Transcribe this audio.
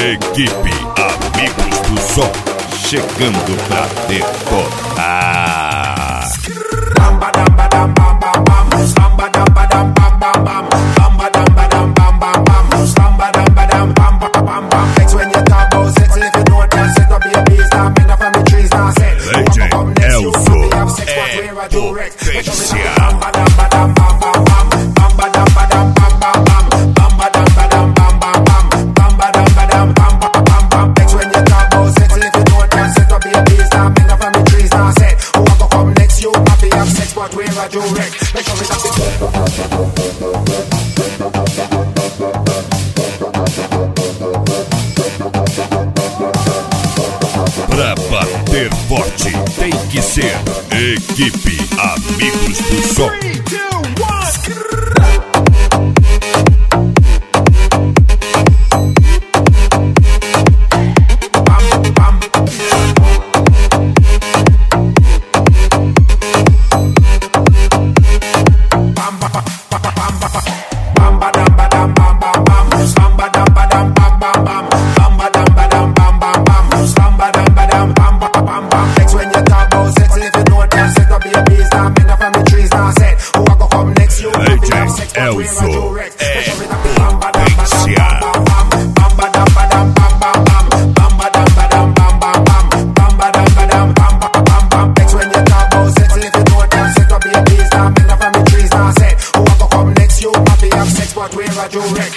Equipe Amigos do Som, chegando pra detonar. Legend Elzo é potência. Pra bater forte tem que ser Equipe Amigos do Som. 3, 2, Elzo é potência. What we're